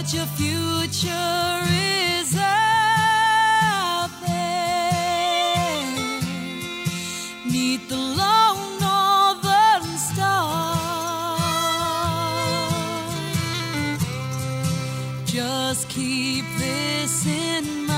your future is out there, 'neath the lone northern star. Just keep this in mind.